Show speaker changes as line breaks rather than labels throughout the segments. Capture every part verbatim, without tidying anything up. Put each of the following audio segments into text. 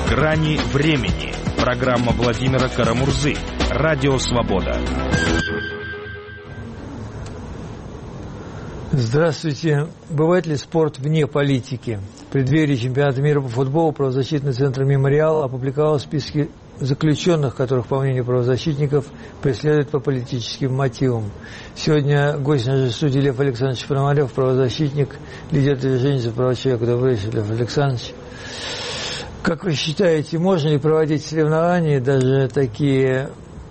«Грани времени». Программа Владимира Карамурзы. Радио «Свобода».
Здравствуйте. Бывает ли спорт вне политики? В преддверии чемпионата мира по футболу правозащитный центр «Мемориал» опубликовал списки заключенных, которых, по мнению правозащитников, преследуют по политическим мотивам. Сегодня гость нашей студии Лев Александрович Пономарев, правозащитник, лидер движения за права человека. Добрый вечер, Лев Александрович. Как вы считаете, можно ли проводить соревнования, даже такие,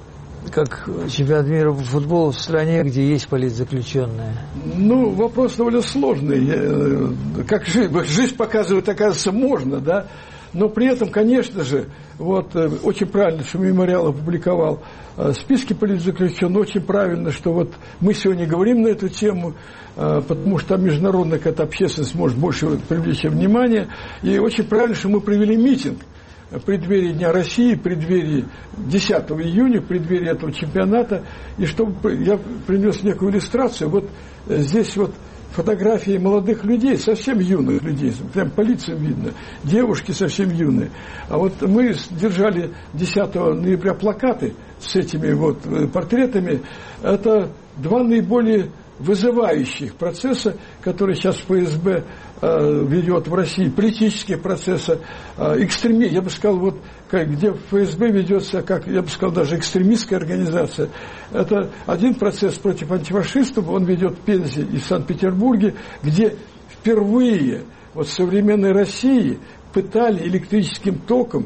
как чемпионат мира по футболу, в стране, где есть политзаключенные?
Ну, вопрос довольно сложный. Как жизнь, жизнь показывает, оказывается, можно, да? Но при этом, конечно же, вот, очень правильно, что «Мемориал» опубликовал списки политзаключенных, очень правильно, что вот мы сегодня говорим на эту тему, потому что там международная какая-то общественность может больше привлечь внимание, и очень правильно, что мы провели митинг в преддверии Дня России, в преддверии десятого июня, в преддверии этого чемпионата, и чтобы я принес некую иллюстрацию, вот здесь вот фотографии молодых людей, совсем юных людей, прям по лицам видно, девушки совсем юные. А вот мы держали десятого ноября плакаты с этими вот портретами, это два наиболее вызывающих процесса, которые сейчас ФСБ э, ведет в России, политические процессы, э, экстремизм, я бы сказал, вот как, где ФСБ ведется, как я бы сказал, даже экстремистская организация. Это один процесс против антифашистов, он ведет в Пензе и в Санкт-Петербурге, где впервые вот в современной России пытали электрическим током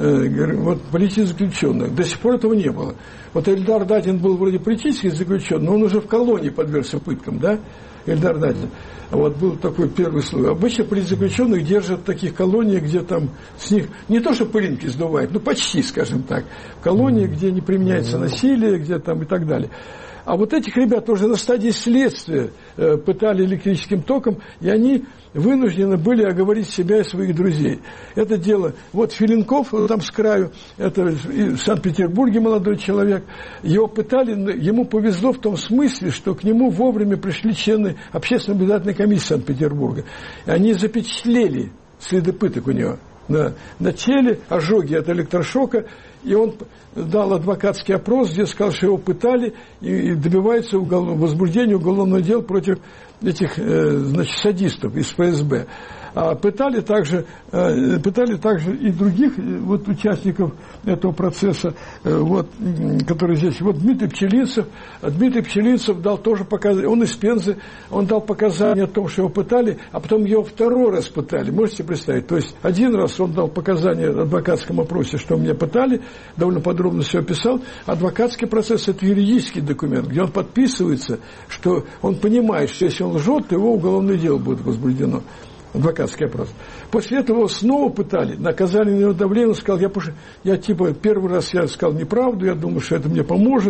вот, политических заключенных. До сих пор этого не было. Вот Эльдар Дадин был вроде политический заключенный, но он уже в колонии подвергся пыткам, да, Эльдар Дадин. Вот был такой первый случай. Обычно политзаключенных держат в таких колониях, где там с них не то что пылинки сдувают, ну почти, скажем так, в колонии, где не применяется насилие, где там и так далее. А вот этих ребят уже на стадии следствия э, пытали электрическим током, и они вынуждены были оговорить себя и своих друзей. Это дело, вот Филинков, вот там с краю, это в Санкт-Петербурге молодой человек, его пытали, ему повезло в том смысле, что к нему вовремя пришли члены общественной наблюдательной комиссии Санкт-Петербурга. И они запечатлели следы пыток у него на, на теле, ожоги от электрошока, и он дал адвокатский опрос, где сказал, что его пытали, и добивается уголовного, возбуждения уголовного дела против этих, значит, садистов из ФСБ. А пытали также, пытали также и других вот, участников этого процесса, вот, которые здесь. Вот Дмитрий Пчелинцев. Дмитрий Пчелинцев дал тоже показания, он из Пензы, он дал показания о том, что его пытали, а потом его второй раз пытали. Можете представить? То есть один раз он дал показания в адвокатском опросе, что меня пытали, довольно подробно все описал. Адвокатский процесс – это юридический документ, где он подписывается, что он понимает, что если он лжет, то его уголовное дело будет возбуждено. Адвокатский опрос. После этого его снова пытали, наказали на него давление, он сказал, я, я типа первый раз я сказал неправду, я думаю, что это мне поможет.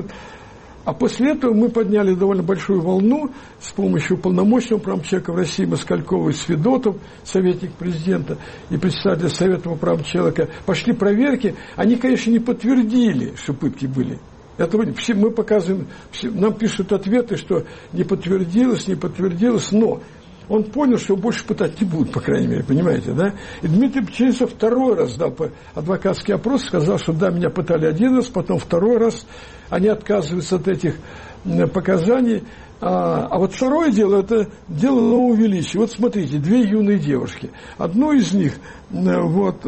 А после этого мы подняли довольно большую волну с помощью уполномоченного прав человека в России Москалькова и Свидотов, советник президента и председателя Совета по правам человека. Пошли проверки, они, конечно, не подтвердили, что пытки были. Это мы показываем, нам пишут ответы, что не подтвердилось, не подтвердилось, но он понял, что больше пытать не будут, по крайней мере, понимаете, да? И Дмитрий Пчелинцев второй раз дал адвокатский опрос, сказал, что да, меня пытали один раз, потом второй раз, они отказываются от этих показаний. А, а вот второе дело, это дело нового величия. Вот смотрите, две юные девушки. Одну из них, вот,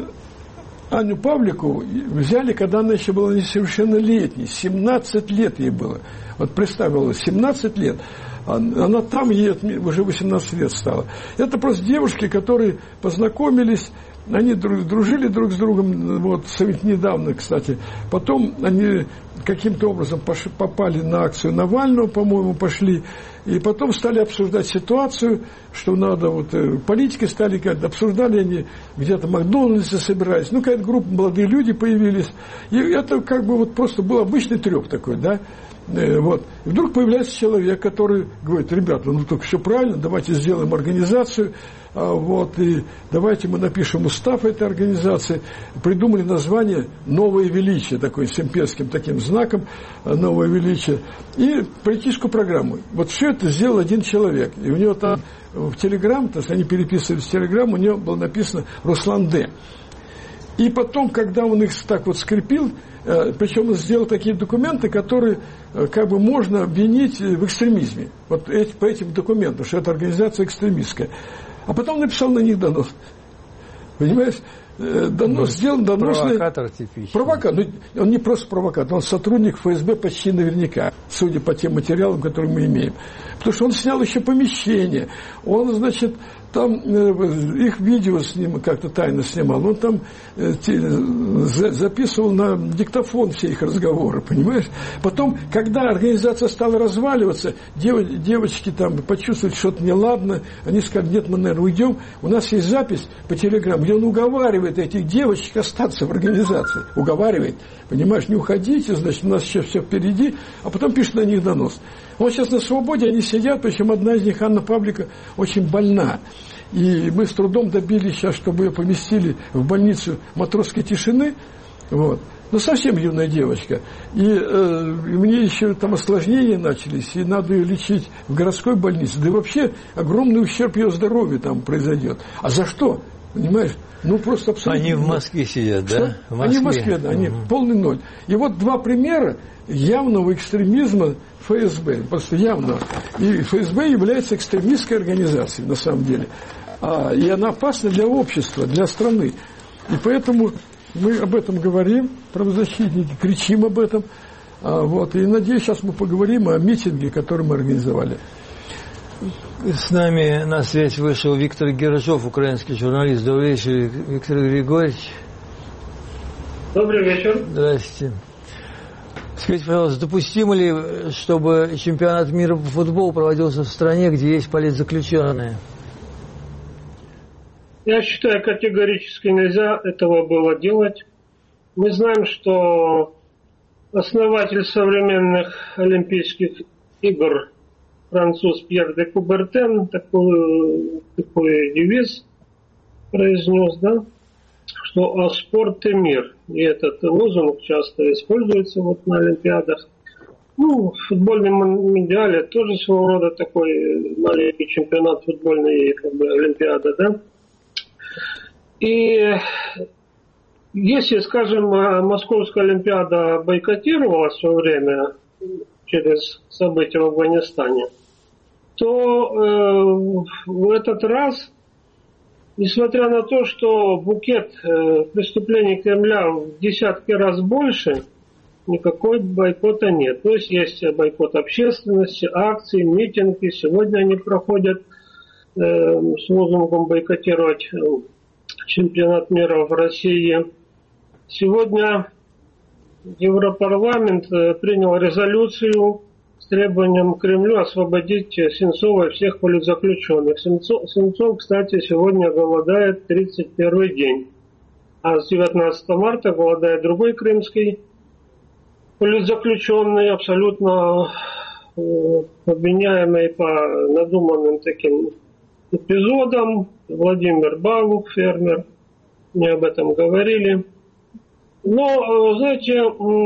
Аню Павликову взяли, когда она еще была несовершеннолетней, семнадцать лет ей было. Вот представила, семнадцать лет. Она там, ей уже восемнадцать лет стала. Это просто девушки, которые познакомились, они дружили друг с другом, вот, недавно, кстати. Потом они каким-то образом попали на акцию Навального, по-моему, пошли. И потом стали обсуждать ситуацию, что надо, вот, политики стали, обсуждали они, где-то в Макдональдсе собирались. Ну, какая-то группа, молодые люди появились. И это как бы вот просто был обычный трёп такой, да. Вот. И вдруг появляется человек, который говорит, ребята, ну только все правильно, давайте сделаем организацию, вот, и давайте мы напишем устав этой организации. Придумали название «Новое величие», такой с имперским таким знаком, «Новое величие», и политическую программу. Вот все это сделал один человек. И у него там в Телеграм, то есть они переписывались в Телеграм, у него было написано «Руслан Д». И потом, когда он их так вот скрепил, причем он сделал такие документы, которые как бы можно обвинить в экстремизме. Вот эти, по этим документам, что это организация экстремистская. А потом написал на них донос. Понимаешь? Донос ну, сделан, доносный...
Провокатор типичный.
Провокатор. Он не просто провокатор, он сотрудник эф эс бэ почти наверняка, судя по тем материалам, которые мы имеем. Потому что он снял еще помещение. Он, значит, там э, их видео с ним как-то тайно снимал. Он там э, те, за, записывал на диктофон все их разговоры, понимаешь? Потом, когда организация стала разваливаться, дев, девочки там почувствовали что-то неладно, они сказали, нет, мы, наверное, уйдем. У нас есть запись по телеграмму, где он уговаривает этих девочек остаться в организации. Уговаривает. Понимаешь, не уходите, значит, у нас еще все впереди, а потом пишет на них донос. Он сейчас на свободе, они сидят, причем одна из них, Анна Павлика, очень больна. И мы с трудом добились сейчас, чтобы ее поместили в больницу Матросской тишины. Вот. Ну, совсем юная девочка. И э, мне еще там осложнения начались, и надо ее лечить в городской больнице. Да и вообще огромный ущерб ее здоровью там произойдет. А за что? Понимаешь? Ну, просто абсолютно...
Они в Москве сидят,
что?
да?
В Москве. Они в Москве, да, они угу. полный ноль. И вот два примера явного экстремизма эф эс бэ, просто явного. И эф эс бэ является экстремистской организацией, на самом деле. А, и она опасна для общества, для страны. И поэтому мы об этом говорим, правозащитники, кричим об этом. А, вот, и, надеюсь, сейчас мы поговорим о митинге, который мы организовали.
С нами на связь вышел Виктор Гержов, украинский журналист. Добрый вечер, Виктор Григорьевич.
Добрый вечер.
Здравствуйте. Скажите, пожалуйста, допустимо ли, чтобы чемпионат мира по футболу проводился в стране, где есть политзаключенные?
Я считаю, категорически нельзя этого было делать. Мы знаем, что основатель современных Олимпийских игр француз Пьер де Кубертен такой, такой девиз произнес, да, что спорт и мир. И этот лозунг часто используется вот на Олимпиадах. Ну, в футбольном мундиале тоже своего рода такой маленький чемпионат футбольной, как бы, Олимпиада, да. И если, скажем, Московская Олимпиада бойкотировалась в свое время через события в Афганистане, то э, в этот раз, несмотря на то, что букет э, преступлений Кремля в десятки раз больше, никакой бойкота нет. То есть есть бойкот общественности, акции, митинги. Сегодня они проходят э, с лозунгом бойкотировать э, чемпионат мира в России. Сегодня Европарламент э, принял резолюцию с требованием Кремлю освободить Сенцова и всех политзаключенных. Сенцов, Сенцов, кстати, сегодня голодает тридцать первый день. А с девятнадцатого марта голодает другой крымский политзаключенный, абсолютно э, обвиняемый по надуманным таким эпизодам. Владимир Балух, фермер, мне об этом говорили. Но, знаете,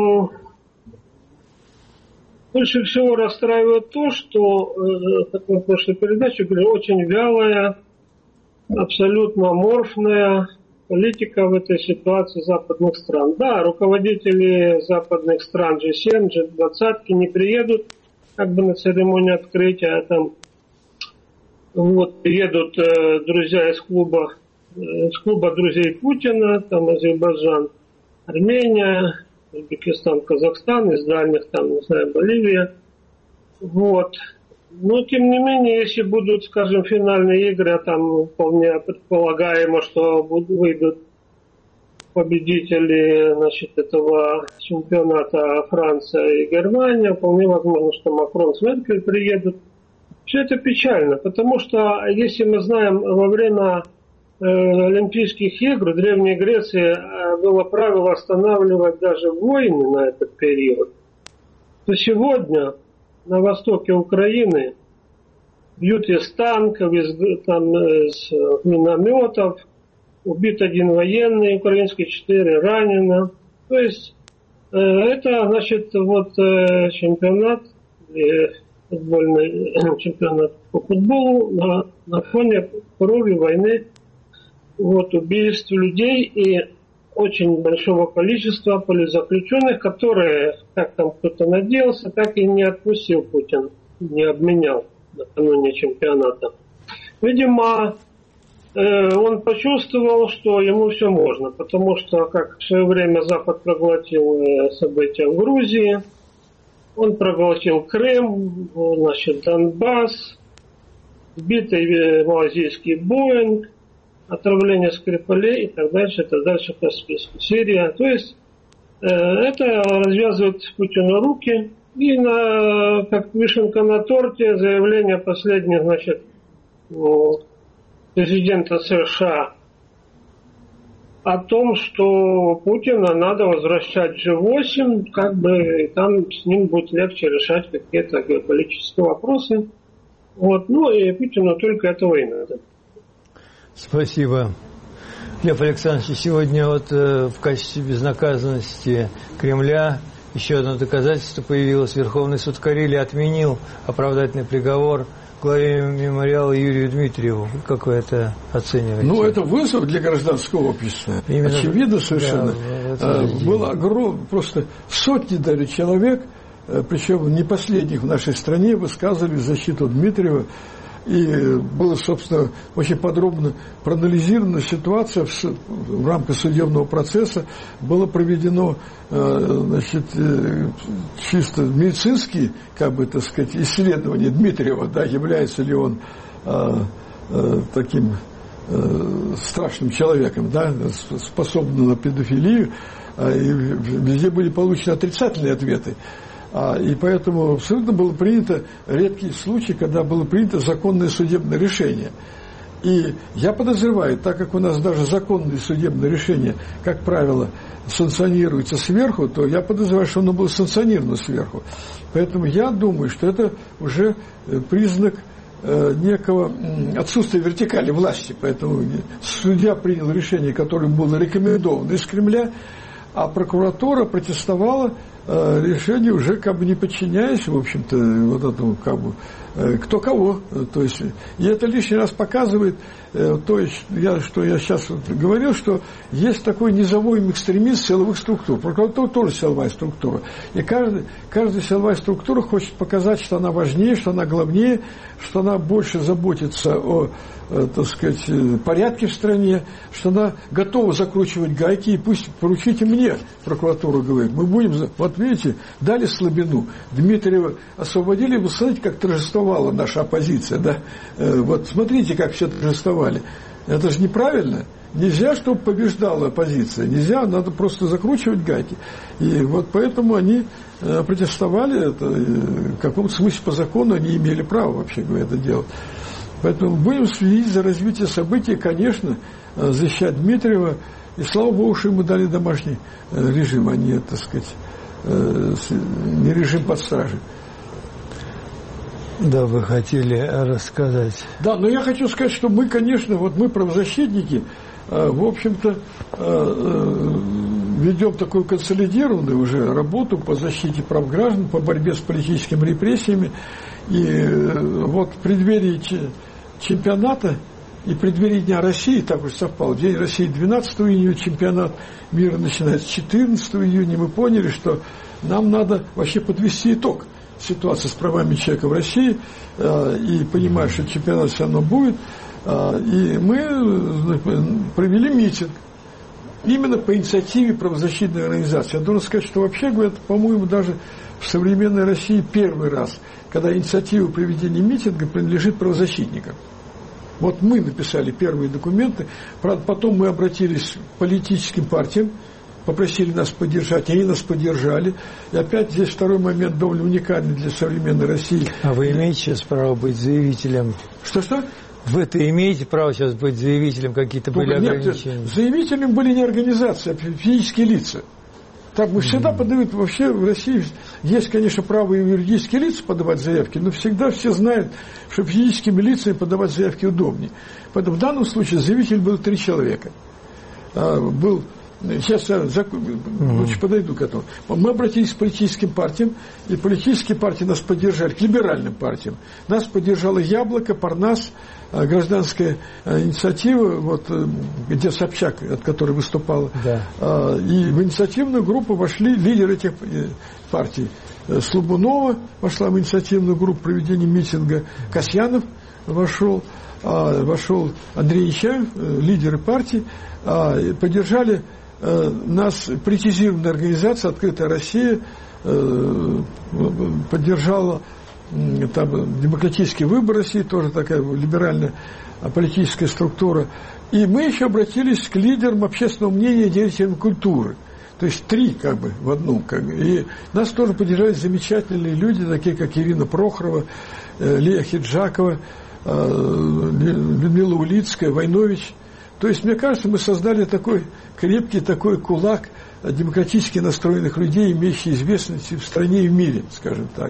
больше всего расстраивает то, что, как мы в прошлой передаче говорили, очень вялая, абсолютно аморфная политика в этой ситуации западных стран. Да, руководители западных стран джи семь, джи двадцать не приедут как бы на церемонию открытия, там вот едут э, друзья из клуба, э, из клуба друзей Путина, там Азербайджан, Армения, Узбекистан, Казахстан, из дальних, там, не знаю, Боливия. Вот. Но, тем не менее, если будут, скажем, финальные игры, а там вполне предполагаемо, что будут, выйдут победители, значит, этого чемпионата Франция и Германия, вполне возможно, что Макрон с Меркель приедут. Все это печально, потому что, если мы знаем, во время Олимпийских игр в Древней Греции было правило останавливать даже войны на этот период, то сегодня на востоке Украины бьют из танков, из, там, из минометов, убит один военный украинский, четыре ранено. То есть э, это, значит, вот э, чемпионат, э, футбольный чемпионат по футболу на, на фоне крови, войны, вот, убийств людей. И очень большого количества политзаключенных, которые, как там кто-то надеялся, так и не отпустил Путин, не обменял накануне чемпионата. Видимо, он почувствовал, что ему все можно, потому что, как в свое время Запад проглотил события в Грузии, он проглотил Крым, значит, Донбасс, сбитый малазийский Боинг, отравление Скрипалей и так дальше, и так дальше по списку. Сирия. То есть э, это развязывает Путину руки. И на, как вишенка на торте заявление последнее, значит, президента США о том, что Путина надо возвращать джи восемь, как бы там с ним будет легче решать какие-то геополитические вопросы. Вот. Ну и Путину только этого и надо.
Спасибо. Лев Александрович, сегодня вот э, в качестве безнаказанности Кремля еще одно доказательство появилось. Верховный суд Карелии отменил оправдательный приговор главе мемориала Юрию Дмитриеву. Как вы это оцениваете?
Ну, это вызов для гражданского общества. Именно, очевидно совершенно. Да, было огромное, просто сотни даже человек, причем не последних в нашей стране, высказывали в защиту Дмитриева. И была, собственно, очень подробно проанализирована ситуация в, в рамках судебного процесса. Было проведено, значит, чисто медицинские, как бы, так сказать, исследования Дмитриева, да, является ли он таким страшным человеком, да, способным на педофилию. И везде были получены отрицательные ответы. А, и поэтому абсолютно было принято, редкий случай, когда было принято законное судебное решение. И я подозреваю, так как у нас даже законные судебные решения, как правило, санкционируются сверху, то я подозреваю, что оно было санкционировано сверху. Поэтому я думаю, что это уже признак э, некого отсутствия вертикали власти. Поэтому судья принял решение, которое было рекомендовано из Кремля, а прокуратура протестовала э, решение, уже как бы не подчиняясь, в общем-то, вот этому, как бы, э, кто кого. То есть, и это лишний раз показывает, э, то есть, я, что я сейчас вот говорил, что есть такой низовой экстремист силовых структур. Прокуратура тоже силовая структура. И каждый, каждая силовая структура хочет показать, что она важнее, что она главнее, что она больше заботится о, э, так сказать, порядке в стране, что она готова закручивать гайки, и пусть поручите мне, прокуратура говорит, мы будем, вот видите, дали слабину, Дмитриева освободили, вы смотрите, как торжествовала наша оппозиция, да, э, вот смотрите, как все торжествовали, это же неправильно, нельзя, чтобы побеждала оппозиция, нельзя, надо просто закручивать гайки, и вот поэтому они э, протестовали, это, э, в каком-то смысле по закону они имели право, вообще говоря, это делать. Поэтому будем следить за развитием событий, конечно, э, защищать Дмитриева. И слава Богу, что ему дали домашний режим, а не, так сказать, не режим под стражей.
Да, вы хотели рассказать.
Да, но я хочу сказать, что мы, конечно, вот мы, правозащитники, в общем-то, ведем такую консолидированную уже работу по защите прав граждан, по борьбе с политическими репрессиями. И вот в преддверии чемпионата и в преддверии Дня России, так уж совпало, День России двенадцатого июня, чемпионат мира начинается четырнадцатого июня, мы поняли, что нам надо вообще подвести итог ситуации с правами человека в России, и понимая, что чемпионат все равно будет, и мы провели митинг именно по инициативе правозащитной организации. Я должен сказать, что вообще, говорят, по-моему, даже в современной России первый раз, когда инициатива проведения митинга принадлежит правозащитникам. Вот мы написали первые документы, правда, потом мы обратились к политическим партиям, попросили нас поддержать, они нас поддержали. И опять здесь второй момент довольно уникальный для современной России.
А вы имеете сейчас право быть заявителем?
Что-что?
Вы-то имеете право сейчас быть заявителем, какие-то были
Нет,
ограничения?
Заявителем были не организации, а физические лица. Так мы всегда mm-hmm. подают, вообще в России есть, конечно, право и юридические лица подавать заявки, но всегда все знают, что физическими лицами подавать заявки удобнее. Поэтому в данном случае заявитель был три человека. Был сейчас я закон, mm-hmm. лучше подойду к этому. Мы обратились к политическим партиям, и политические партии нас поддержали, к либеральным партиям. Нас поддержало «Яблоко», «Парнас», гражданская инициатива, вот, где Собчак, от которой выступала. Да. И в инициативную группу вошли лидеры этих партий. Слобунова вошла в инициативную группу проведения митинга, Касьянов вошел, вошел Андрей Нечаев, лидеры партий, поддержали нас политизированная организация «Открытая Россия», поддержала там демократический выбор России, тоже такая либеральная политическая структура. И мы еще обратились к лидерам общественного мнения и деятелям культуры. То есть три как бы в одном. Как бы. И нас тоже поддержали замечательные люди, такие как Ирина Прохорова, Лия Хиджакова, Людмила Улицкая, Войнович. То есть, мне кажется, мы создали такой крепкий такой кулак демократически настроенных людей, имеющих известность в стране и в мире, скажем так.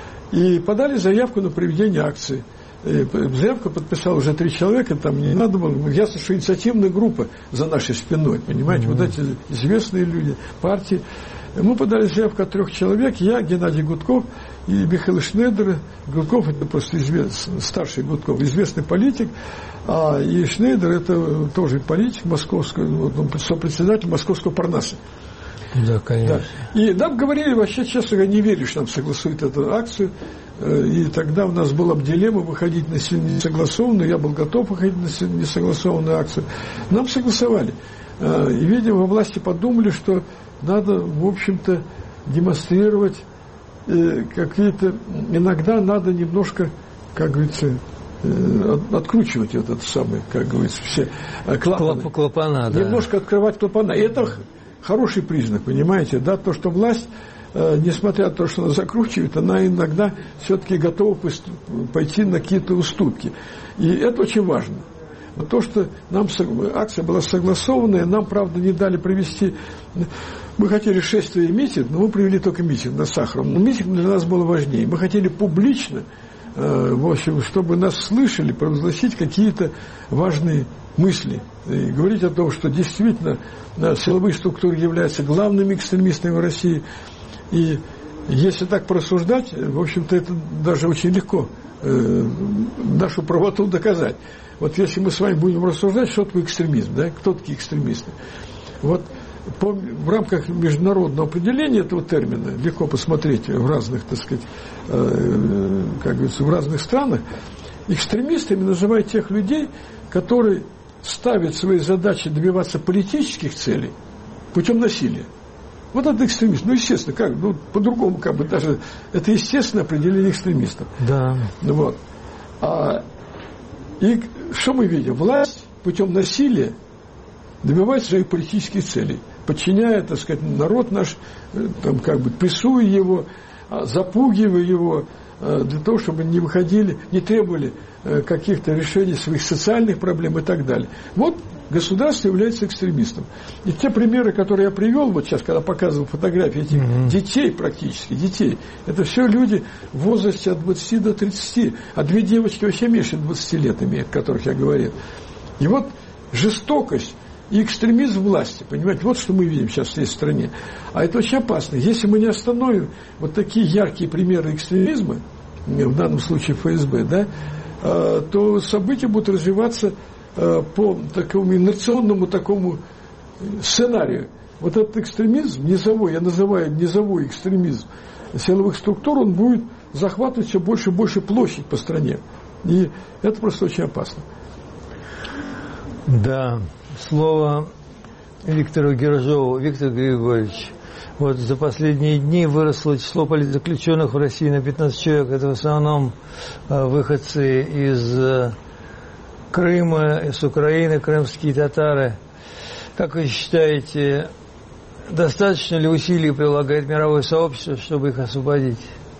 И подали заявку на проведение акции. Заявку подписал уже три человека, там не надо было, ясно, что инициативная группа за нашей спиной, понимаете, mm-hmm. вот эти известные люди, партии. Мы подали заявку от трех человек, я, Геннадий Гудков и Михаил Шнейдер. Гудков это просто известный, старший Гудков, известный политик, а и Шнейдер это тоже политик московский, вот он сопредседатель московского Парнаса.
Да, конечно.
Да. И нам говорили, вообще, честно говоря, не верили, что нам согласуют эту акцию. И тогда у нас была дилемма выходить на несогласованную. Я был готов выходить на несогласованную акцию. Нам согласовали. И, видимо, во власти подумали, что надо, в общем-то, демонстрировать какие-то... Иногда надо немножко, как говорится, откручивать этот самый, как говорится, все клапаны.
Клапана, да.
Немножко открывать клапана. И это хороший признак, понимаете, да, то, что власть, э, несмотря на то, что она закручивает, она иногда все-таки готова пойти на какие-то уступки. И это очень важно. То, что нам акция была согласованная, нам, правда, не дали провести. Мы хотели шествие и митинг, но мы провели только митинг на Сахаром. Но митинг для нас был важнее. Мы хотели публично, э, в общем, чтобы нас слышали, провозгласить какие-то важные мысли. И говорить о том, что действительно силовые структуры являются главными экстремистами в России. И если так порассуждать, в общем-то, это даже очень легко э, нашу правоту доказать. Вот если мы с вами будем рассуждать, что такое экстремизм, да? Кто такие экстремисты? Вот по, в рамках международного определения этого термина, легко посмотреть в разных, так сказать, э, как говорится, в разных странах, экстремистами называют тех людей, которые ставят свои задачи добиваться политических целей путем насилия. Вот это экстремист. Ну, естественно, как, ну, по-другому, как бы, даже это естественное определение экстремистов.
Да.
Вот. А, и что мы видим? Власть путем насилия добивает своих политических целей, подчиняя, так сказать, народ наш, там, как бы, прессуя его, запугивая его, для того, чтобы не выходили, не требовали каких-то решений своих социальных проблем и так далее. Вот государство является экстремистом. И те примеры, которые я привел, вот сейчас, когда показывал фотографии этих mm-hmm. детей практически, детей, это все люди в возрасте от двадцати до тридцати, а две девочки вообще меньше двадцати лет имеют, о которых я говорил. И вот жестокость и экстремизм власти, понимаете, вот что мы видим сейчас в этой стране. А это очень опасно. Если мы не остановим вот такие яркие примеры экстремизма, в данном случае эф эс бэ, да, то события будут развиваться по такому инерционному такому сценарию. Вот этот экстремизм, низовой, я называю низовой экстремизм силовых структур, он будет захватывать все больше и больше площадь по стране. И это просто очень опасно.
Да, слово Виктору Гержову. Виктор Григорьевич, вот за последние дни выросло число политзаключенных в России на пятнадцать человек. Это в основном выходцы из Крыма, из Украины, крымские татары. Как вы считаете, достаточно ли усилий прилагает мировое сообщество, чтобы их освободить?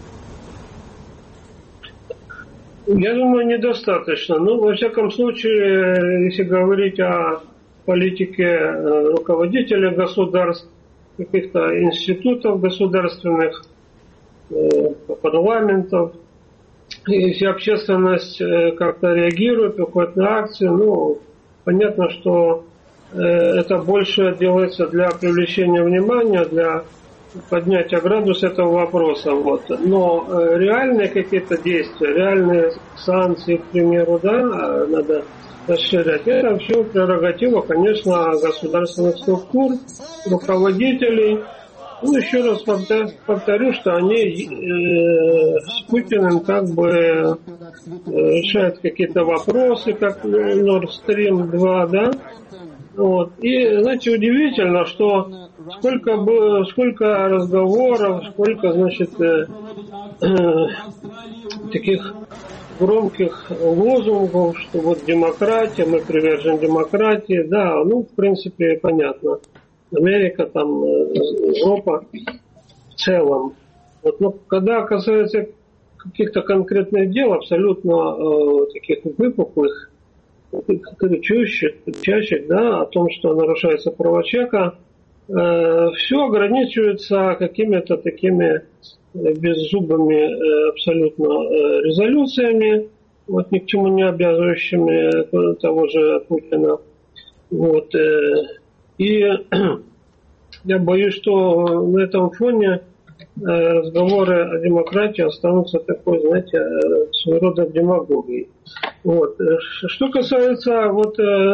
Я думаю, недостаточно. Ну, во всяком случае, если говорить о политике руководителей государств, каких-то институтов государственных, парламентов, если общественность как-то реагирует, выходит на акции, ну, понятно, что это больше делается для привлечения внимания, для поднятия градуса этого вопроса. Вот. Но реальные какие-то действия, реальные санкции, к примеру, да, надо расширять. Это все прерогатива, конечно, государственных структур, руководителей. Ну, еще раз повторю, что они э, с Путиным как бы э, решают какие-то вопросы, как Nord Stream два, да. Вот. И, знаете, удивительно, что сколько было, сколько разговоров, сколько, значит, э, э, таких громких лозунгов, что вот демократия, мы привержены демократии, да, ну, в принципе, понятно. Америка, там, Европа в целом. Вот, но когда касается каких-то конкретных дел, абсолютно э, таких выпуклых, кричащих, кричащих, да, о том, что нарушаются права человека, э, все ограничивается какими-то такими беззубыми э, абсолютно э, резолюциями, вот, ни к чему не обязывающими того же Путина. Вот, э, И я боюсь, что на этом фоне разговоры о демократии останутся такой, знаете, своего рода демагогией. Вот. Что касается, вот,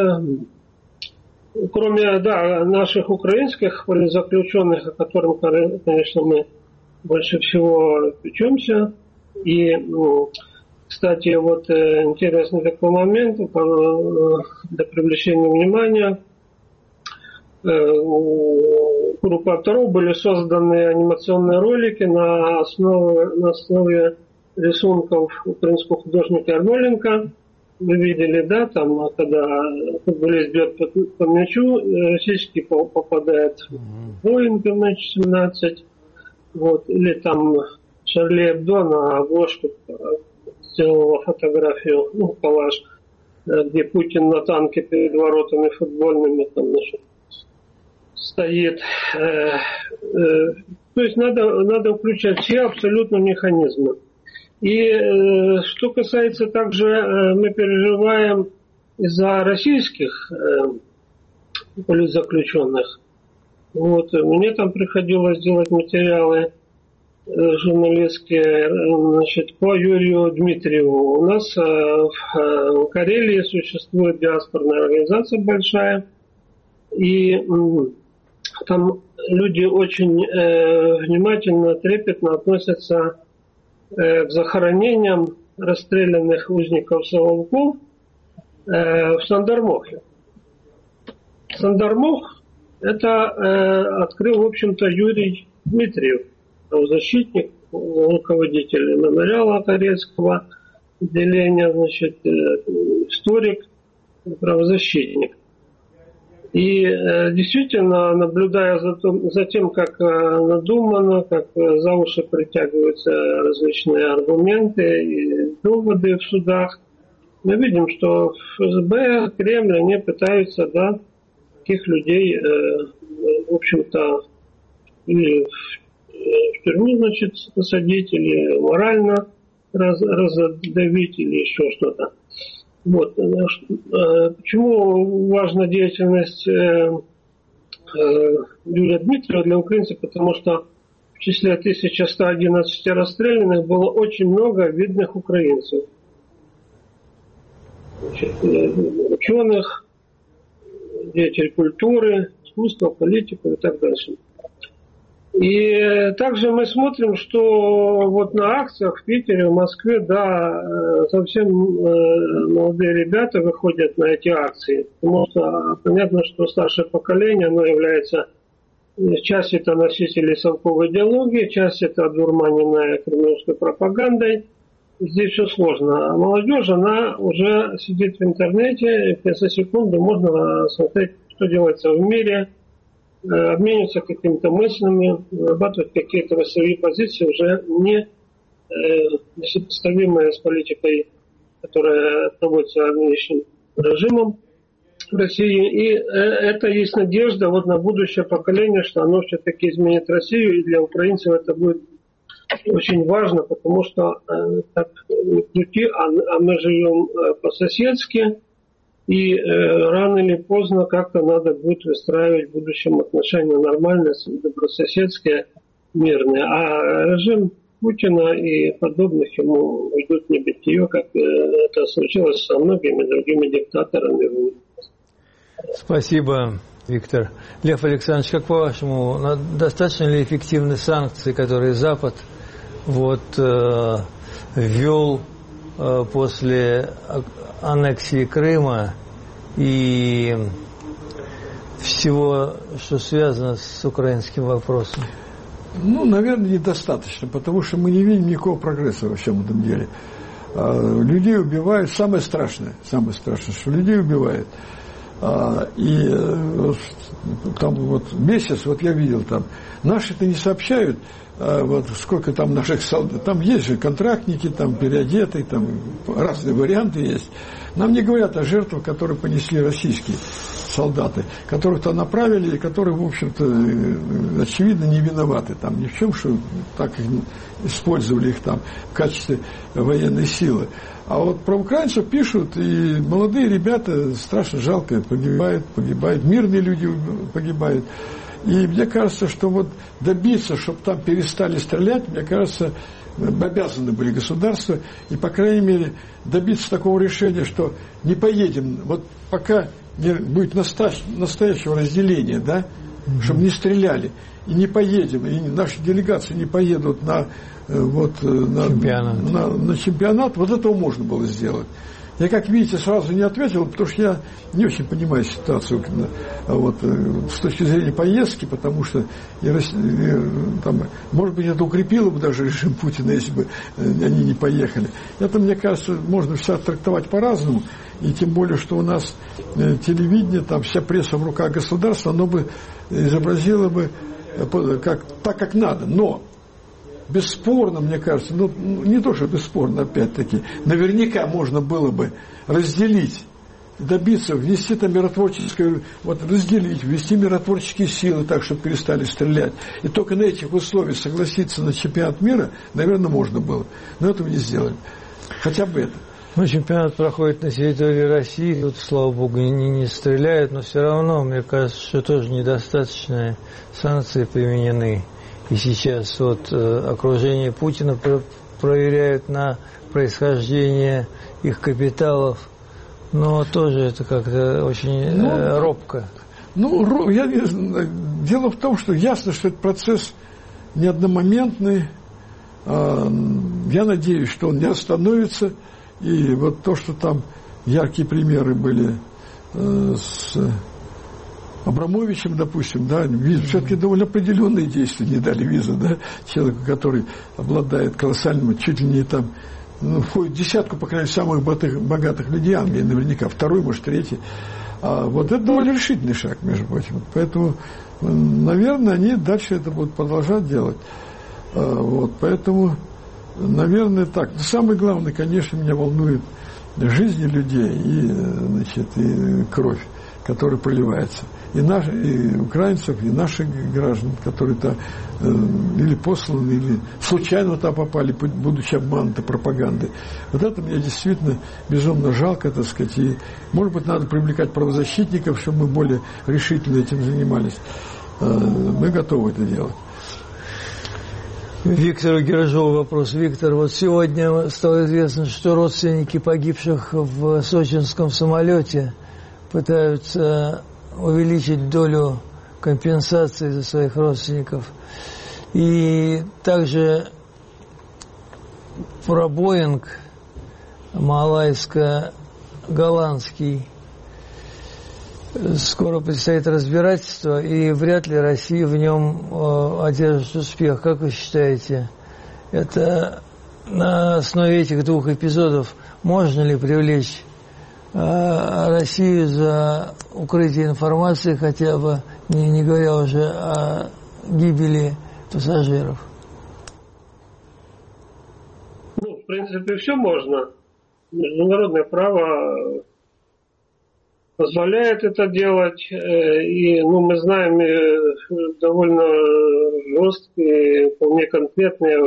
кроме, да, наших украинских политзаключенных, о которых, конечно, мы больше всего печемся, и, кстати, вот интересный такой момент для привлечения внимания. Группа авторов были созданы анимационные ролики на основе, на основе рисунков украинского художника Ярмоленко. Вы видели, да, там, когда футболист бьет по, по мячу, российский попадает в Боинг эм эйч семнадцать. Вот, или там Шарли Эбдо на обложку сделала фотографию, ну, коллаж, где Путин на танке перед воротами футбольными, там, значит, стоит. То есть надо, надо включать все абсолютно механизмы. И что касается также, мы переживаем из-за российских политзаключенных. Вот, мне там приходилось делать материалы журналистские, значит, по Юрию Дмитриеву. У нас в Карелии существует диаспорная организация большая, и там люди очень э, внимательно, трепетно относятся э, к захоронениям расстрелянных узников Соловков э, в Сандармохе. Сандармох это э, открыл, в общем-то, Юрий Дмитриев, правозащитник, руководитель мемориала Карельского отделения, значит, э, историк, правозащитник. И э, действительно, наблюдая за, том, за тем, как э, надумано, как э, за уши притягиваются различные аргументы и доводы в судах, мы видим, что ФСБ, Кремль, они пытаются, да, таких людей, э, в общем-то, или в, в тюрьму, значит, посадить, или морально раз, разодавить, или еще что-то. Вот. Почему важна деятельность Юрия Дмитриева для украинцев? Потому что в числе тысяча сто одиннадцать расстрелянных было очень много видных украинцев. Значит, ученых, деятелей культуры, искусства, политиков и так дальше. И также мы смотрим, что вот на акциях в Питере, в Москве, да, совсем молодые ребята выходят на эти акции. Потому что понятно, что старшее поколение, оно является, часть это носители совковой идеологии, часть это одурманенная кремлевской пропагандой. Здесь все сложно. А молодежь, она уже сидит в интернете, и за секунду можно смотреть, что делается в мире, обмениваться какими-то мыслями, вырабатывать какие-то свои позиции, уже не э, несопоставимые с политикой, которая проводится нынешним режимом в России. И э, это есть надежда вот на будущее поколение, что оно все-таки изменит Россию, и для украинцев это будет очень важно, потому что э, так не крути, а, а мы живем э, по-соседски. И э, рано или поздно как-то надо будет выстраивать в будущем отношения нормальные, добрососедские, мирные. А режим Путина и подобных ему уйдут в небытие, как это случилось со многими другими диктаторами.
Спасибо, Виктор. Лев Александрович, как по-вашему, достаточно ли эффективны санкции, которые Запад вот, э, ввел э, после аннексии Крыма и всего, что связано с украинским вопросом?
Ну, наверное, недостаточно, потому что мы не видим никакого прогресса во всем этом деле. Людей убивают, самое страшное, самое страшное, что людей убивают. И там вот месяц, вот я видел там, наши-то не сообщают, вот сколько там наших солдат, там есть же контрактники, там переодетые, там разные варианты есть. Нам не говорят о жертвах, которые понесли российские солдаты, которых-то направили и которые, в общем-то, очевидно, не виноваты там ни в чем, что так их использовали их там в качестве военной силы. А вот про украинцев пишут, и молодые ребята, страшно жалко, погибают, погибают, мирные люди погибают. И мне кажется, что вот добиться, чтобы там перестали стрелять, мне кажется, обязаны были государства, и, по крайней мере, добиться такого решения, что не поедем, вот пока не будет настоящего разделения, да, mm-hmm. чтобы не стреляли, и не поедем, и наши делегации не поедут на, вот, на, чемпионат. На, на чемпионат, вот этого можно было сделать. Я, как видите, сразу не ответил, потому что я не очень понимаю ситуацию вот, с точки зрения поездки, потому что я, там, может быть, это укрепило бы даже режим Путина, если бы они не поехали. Это, мне кажется, можно все трактовать по-разному, и тем более, что у нас телевидение, там вся пресса в руках государства, оно бы изобразило бы как, так, как надо. Но бесспорно, мне кажется, ну, не то, что бесспорно, опять-таки, наверняка можно было бы разделить, добиться, внести там миротворческое, вот разделить, ввести миротворческие силы так, чтобы перестали стрелять. И только на этих условиях согласиться на чемпионат мира, наверное, можно было. Но этого не сделали. Хотя бы это.
Ну, чемпионат проходит на территории России, тут, слава богу, не, не стреляют, но все равно, мне кажется, что тоже недостаточные санкции применены. И сейчас вот э, окружение Путина про- проверяют на происхождение их капиталов, но тоже это как-то очень э, ну, робко.
Ну, я не знаю. Дело в том, что ясно, что этот процесс не одномоментный. Э, я надеюсь, что он не остановится. И вот то, что там яркие примеры были э, с Абрамовичем, допустим, да, все-таки довольно определенные действия не дали визу, да, человеку, который обладает колоссальным, чуть ли не там, ну, входит в десятку, по крайней мере, самых богатых, богатых людей Англии, наверняка, второй, может, третий. А вот это довольно решительный шаг, между прочим. Поэтому, наверное, они дальше это будут продолжать делать. А, вот, поэтому, наверное, так. Но самое главное, конечно, меня волнует жизни людей и, значит, и кровь, которая проливается. И, наши, и украинцев, и наших граждан, которые то э, или посланы, или случайно туда попали, будучи обмануты пропагандой. Вот это мне действительно безумно жалко, так сказать. И, может быть, надо привлекать правозащитников, чтобы мы более решительно этим занимались. Э, мы готовы это делать.
Виктору Гержову вопрос. Виктор, вот сегодня стало известно, что родственники погибших в сочинском самолете пытаются увеличить долю компенсации за своих родственников. И также про Боинг малайско-голландский скоро предстоит разбирательство, и вряд ли Россия в нем э, одержит успех. Как вы считаете, это на основе этих двух эпизодов можно ли привлечь Россию за укрытие информации, хотя бы, не, не говоря уже о гибели пассажиров?
Ну, в принципе, все можно. Международное право позволяет это делать, и, ну, мы знаем довольно жесткие, вполне конкретные,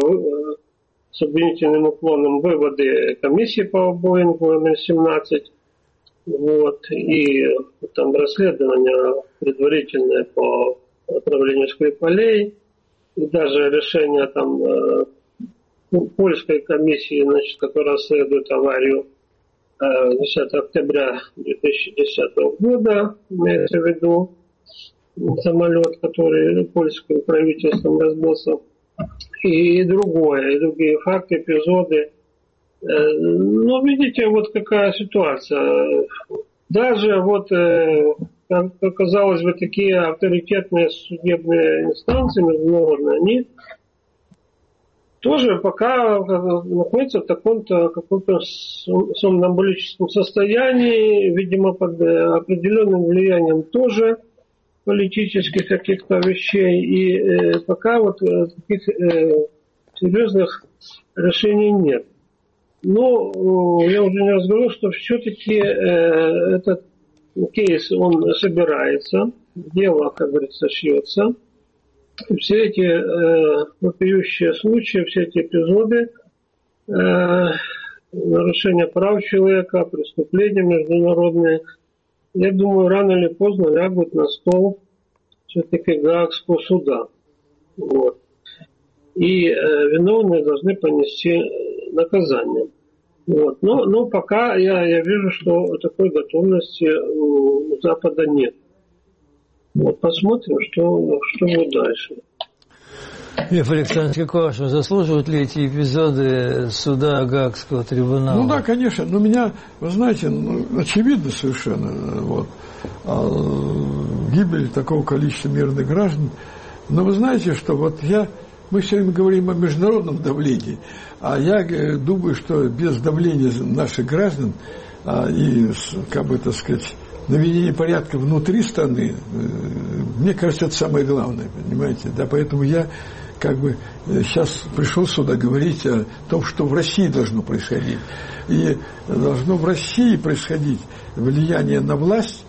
с обвинительным уклоном выводы комиссии по Боингу эм эл семнадцать. Вот, и там расследование предварительное по отравлению Скрипалей, и даже решение там польской комиссии, значит, которая расследует аварию десятого октября две тысячи десятого года, имеется в виду самолет, который польским правительством разбился, и другое, и другие факты, эпизоды. Ну, видите, вот какая ситуация. Даже вот, как казалось бы, такие авторитетные судебные инстанции международные, они тоже пока находятся в таком-то каком-то сомнамбулическом состоянии, видимо, под определенным влиянием тоже политических каких-то вещей. И э, пока вот таких э, серьезных решений нет. Но я уже не раз говорил, что все-таки э, этот кейс, он собирается, дело, как говорится, шьется. И все эти э, вопиющие случаи, все эти эпизоды э, нарушения прав человека, преступления международные, я думаю, рано или поздно лягут на стол все-таки Гаагского суда. Вот. И э, виновные должны понести наказание. Вот. Но, но пока я, я вижу, что такой готовности у Запада нет. Вот посмотрим, что, что будет дальше.
Лев Александрович, как по-вашему, заслуживают ли эти эпизоды суда Гаагского трибунала?
Ну да, конечно. Но меня, вы знаете, ну, очевидно совершенно вот, гибель такого количества мирных граждан. Но вы знаете, что вот я... Мы все время говорим о международном давлении, а я думаю, что без давления наших граждан а, и, как бы так сказать, наведение порядка внутри страны, мне кажется, это самое главное, понимаете? Да, поэтому я как бы сейчас пришел сюда говорить о том, что в России должно происходить. И должно в России происходить влияние на власть,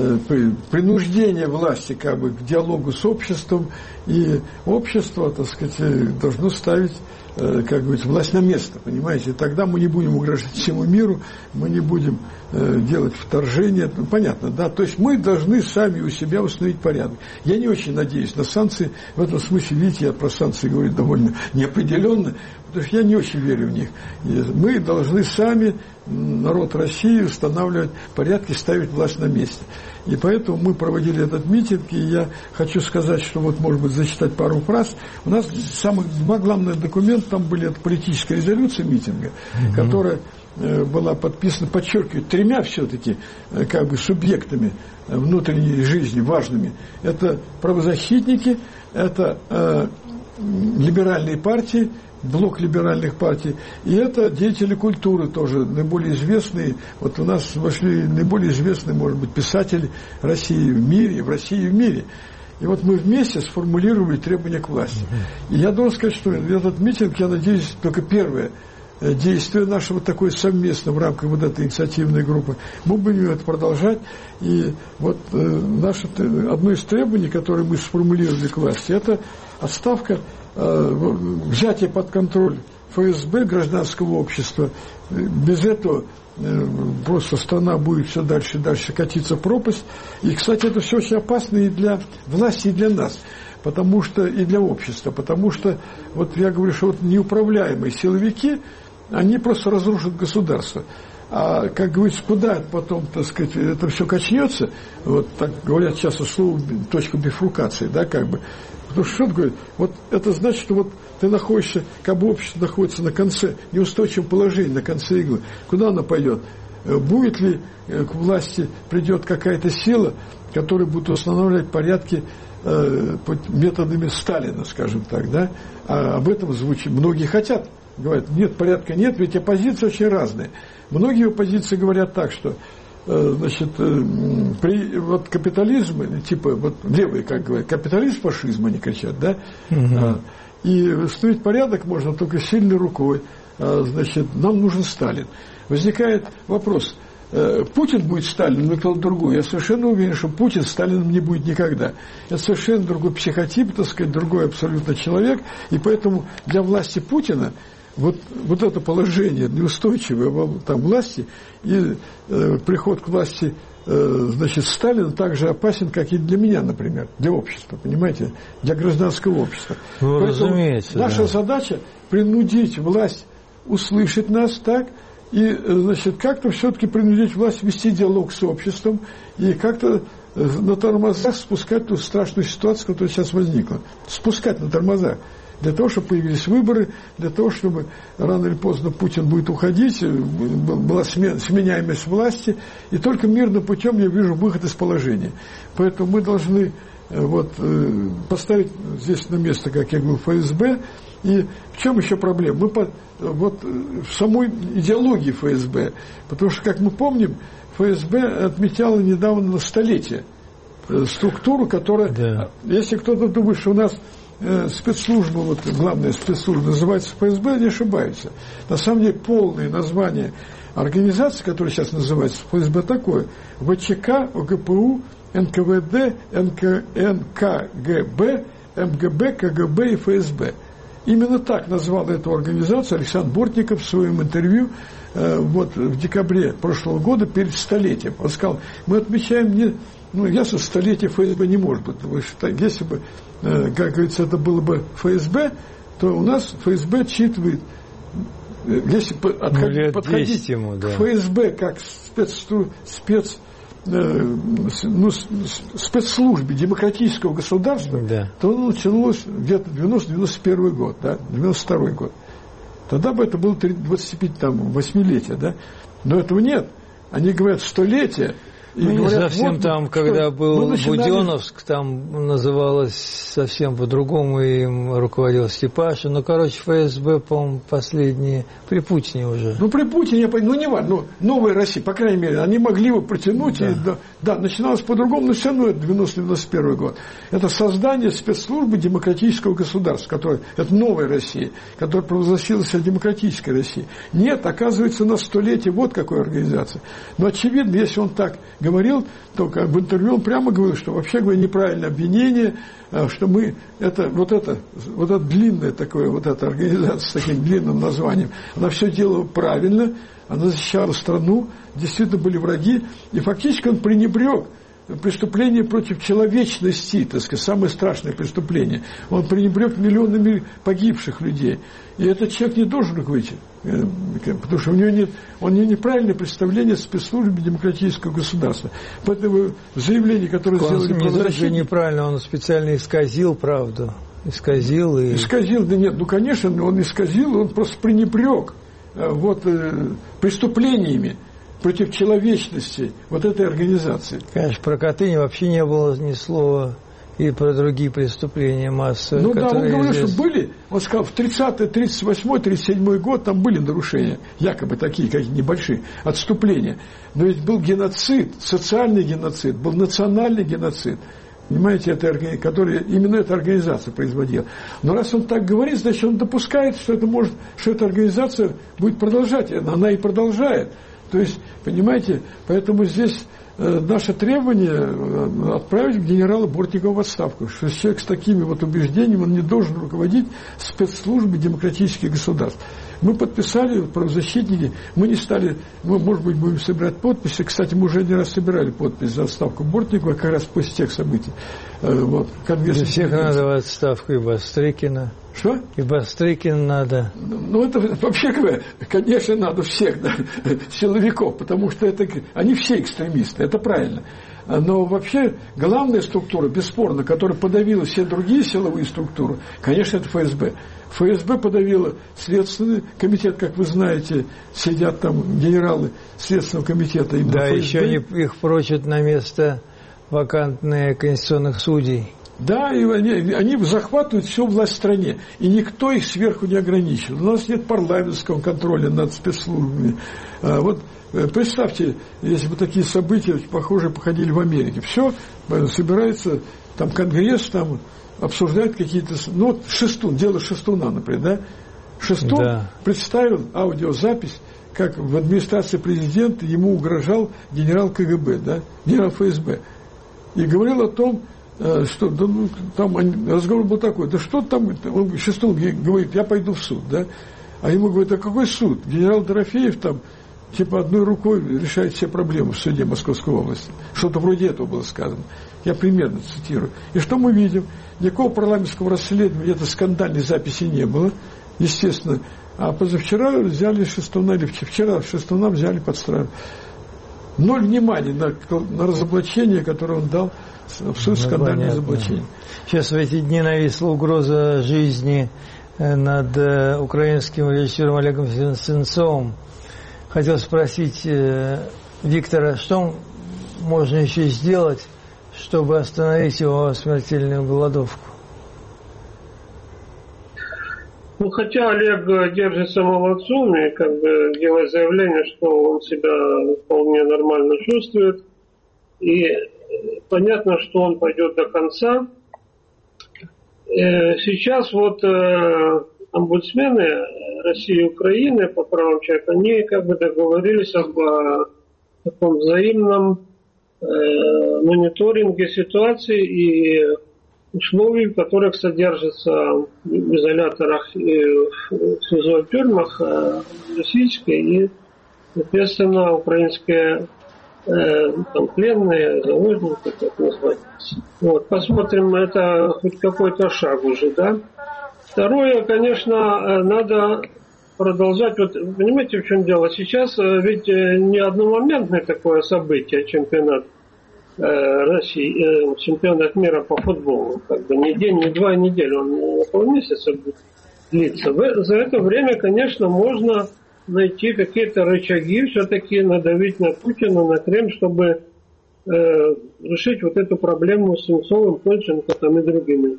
принуждение власти как бы к диалогу с обществом, и общество, так сказать, должно ставить, как говорится, власть на место, понимаете? Тогда мы не будем угрожать всему миру, мы не будем делать вторжение, ну, понятно, да? То есть мы должны сами у себя установить порядок. Я не очень надеюсь на санкции, в этом смысле, видите, я про санкции говорю довольно неопределенно, потому что я не очень верю в них. Мы должны сами, народ России, устанавливать порядки, ставить власть на месте. И поэтому мы проводили этот митинг, и я хочу сказать, что вот, может быть, зачитать пару фраз. У нас самых два главных документа там были, это политическая резолюция митинга, угу. которая э, была подписана, подчеркиваю, тремя все-таки э, как бы субъектами внутренней жизни важными. Это правозащитники, это э, либеральные партии, блок либеральных партий, и это деятели культуры тоже, наиболее известные. Вот у нас вошли наиболее известные, может быть, писатели России в мире, в России и в мире. И вот мы вместе сформулировали требования к власти. И я должен сказать, что этот митинг, я надеюсь, только первое действие наше вот такое совместно в рамках вот этой инициативной группы. Мы будем это продолжать. И вот э, наше, одно из требований, которое мы сформулировали к власти, это отставка, э, взятие под контроль эф эс бэ, гражданского общества. Без этого э, просто страна будет все дальше и дальше катиться в пропасть. И, кстати, это все очень опасно и для власти, и для нас. Потому что и для общества. Потому что, вот я говорю, что вот неуправляемые силовики, они просто разрушат государство. А, как говорится, куда потом, так сказать, это все качнется, вот так говорят часто слово точка бифуркации, да, как бы. Потому что что это говорит? Вот это значит, что вот ты находишься, как бы общество находится на конце, неустойчивом положении, на конце иглы. Куда оно пойдет? Будет ли к власти, придет какая-то сила, которая будет устанавливать порядки э, методами Сталина, скажем так, да? А об этом звучит. Многие хотят. Говорят, нет, порядка нет, ведь оппозиция очень разная. Многие оппозиции говорят так, что э, значит, э, при вот капитализме, типа вот левые, как говорят, капитализм, фашизм, они кричат, да? Угу. А, и установить порядок можно только сильной рукой. А, значит, нам нужен Сталин. Возникает вопрос, э, Путин будет Сталином или кто-то другой? Я совершенно уверен, что Путин Сталином не будет никогда. Это совершенно другой психотип, так сказать, другой абсолютно человек. И поэтому для власти Путина вот, вот это положение неустойчивое там власти и э, приход к власти э, значит, Сталина также опасен, как и для меня, например, для общества, понимаете, для гражданского общества.
Ну, разумеется,
наша
да.
задача принудить власть услышать нас, так, и, значит, как-то все-таки принудить власть вести диалог с обществом и как-то на тормозах спускать ту страшную ситуацию, которая сейчас возникла. Спускать на тормозах. Для того, чтобы появились выборы, для того, чтобы рано или поздно Путин будет уходить, была сменяемость власти, и только мирным путем я вижу выход из положения. Поэтому мы должны вот, поставить здесь на место, как я говорил, эф эс бэ. И в чем еще проблема? Мы по, вот, в самой идеологии эф эс бэ, потому что, как мы помним, эф эс бэ отмечала недавно столетие структуру, которая, да. Если кто-то думает, что у нас э, спецслужба, вот главная спецслужба называется эф эс бэ, они ошибаются. На самом деле полное название организации, которая сейчас называется эф эс бэ, такое: вэ че ка, о гэ пэ у, эн ка вэ дэ, эн ка гэ бэ, эм гэ бэ, ка гэ бэ и эф эс бэ. Именно так назвал эту организацию Александр Бортников в своем интервью э, вот, в декабре прошлого года перед столетием. Он сказал, мы отмечаем не... Ну, ясно, столетие эф эс бэ не может быть. Если бы, э, как говорится, это было бы эф эс бэ, то у нас эф эс бэ отчитывает, э, если отходить, ну, подходить ему, да. к эф эс бэ как спец... спец ну, спецслужбе демократического государства, да. то оно началось где-то девяносто девяносто первый год, да, девяносто второй год. Тогда бы это было двадцать пять, там, восьмилетие, да. Но этого нет. Они говорят столетие. И
ну,
говорят,
не совсем
вот,
там, когда был
начинали...
Буденновск, там называлось совсем по-другому, и им руководил Степашин. Ну, короче, эф эс бэ, по-моему, последние, при Путине уже.
Ну, при Путине, я понимаю, ну, не важно, ну, новая Россия, по крайней мере, они могли бы протянуть, да, и, да, да начиналось по-другому, но все равно это девяносто девяносто первый год. Это создание спецслужбы демократического государства, которое, это новая Россия, которая провозгласила себя демократической Россией. Нет, оказывается, на столетие вот какой организация. Но, очевидно, если он так говорил, только в интервью он прямо говорил, что вообще говоря неправильное обвинение, что мы, это, вот это, вот это длинная такое, вот эта организация с таким длинным названием, она все делала правильно, она защищала страну, действительно были враги, и фактически он пренебрег преступление против человечности, так сказать, самое страшное преступление. Он пренебрег миллионами погибших людей. И этот человек не должен руководить, потому что у него нет, он не неправильное представление о спецслужбе демократического государства. Поэтому заявление, которое
он
сделали правозащитники...
неправильно, он специально исказил правду. Исказил и...
Исказил, да нет, ну, конечно, он исказил, он просто пренебрег вот, преступлениями против человечности вот этой организации.
Конечно, про Катынь вообще не было ни слова, и про другие преступления массовые.
Ну да, он говорил,
здесь...
что были, он сказал, в тридцатый, тридцать восьмой, тридцать седьмой год там были нарушения, якобы такие, какие небольшие, отступления. Но ведь был геноцид, социальный геноцид, был национальный геноцид. Понимаете, это, который именно эта организация производила. Но раз он так говорит, значит, он допускает, что это может, что эта организация будет продолжать. Она и продолжает. То есть, понимаете, поэтому здесь э, наше требование э, отправить генерала Бортникова в отставку, что человек с такими вот убеждениями, он не должен руководить спецслужбой демократических государств. Мы подписали, правозащитники, мы не стали, мы, может быть, будем собирать подписи. Кстати, мы уже не раз собирали подпись за отставку Бортникова, как раз после тех событий. Э, вот,
Конгресс. Всех надо в отставку, и Бастрыкина.
Что?
И Бастрыкина надо.
Ну, это вообще говоря, конечно, надо всех, да, силовиков, потому что это, они все экстремисты, это правильно. Но вообще главная структура, бесспорно, которая подавила все другие силовые структуры, конечно, это эф эс бэ. эф эс бэ подавила Следственный комитет, как вы знаете, сидят там генералы Следственного комитета.
Да, эф эс бэ. Еще они, их прочат на место вакантные конституционных судей.
Да, и они, они захватывают всю власть в стране, и никто их сверху не ограничил. У нас нет парламентского контроля над спецслужбами. А вот представьте, если бы такие события похожие проходили в Америке. Все, собирается там Конгресс, там обсуждают какие-то... Ну, вот Шестун, дело Шестуна, например, да? Шестун да. представил аудиозапись, как в администрации президента ему угрожал генерал ка гэ бэ, да? Генерал эф эс бэ. И говорил о том, что да, ну, там разговор был такой, да что там, он Шестун говорит, я пойду в суд, да? А ему говорят, а какой суд? Генерал Дорофеев там типа одной рукой решает все проблемы в суде Московской области. Что-то вроде этого было сказано. Я примерно цитирую. И что мы видим? Никакого парламентского расследования, это скандальной записи не было, естественно. А позавчера взяли Шестуна, или вчера Шестуна взяли под стражу. Ноль внимания на, на разоблачение, которое он дал, в суть ну, скандальное разоблачение.
Сейчас в эти дни нависла угроза жизни над э, украинским режиссером Олегом Сенцовым. Хотел спросить э, Виктора, что можно еще сделать, чтобы остановить его смертельную голодовку?
Ну, хотя Олег держится молодцом и как бы делает заявление, что он себя вполне нормально чувствует. И понятно, что он пойдет до конца. Сейчас вот омбудсмены России и Украины по правам человека, они как бы договорились об таком взаимном мониторинге ситуации и условий, в которых содержатся в изоляторах и в СИЗО и тюрьмах российские и, соответственно, украинские э, там, пленные, заложники, как назвать. Вот, посмотрим, это хоть какой-то шаг уже, да. Второе, конечно, надо продолжать. Вот, понимаете, в чем дело? Сейчас ведь не одномоментное такое событие, чемпионат России, чемпионат мира по футболу. Как бы не день, не два недели, он около месяца будет длиться. За это время, конечно, можно найти какие-то рычаги, все-таки надавить на Путина, на Кремль, чтобы э, решить вот эту проблему с Сенцовым, Польченко там и другими.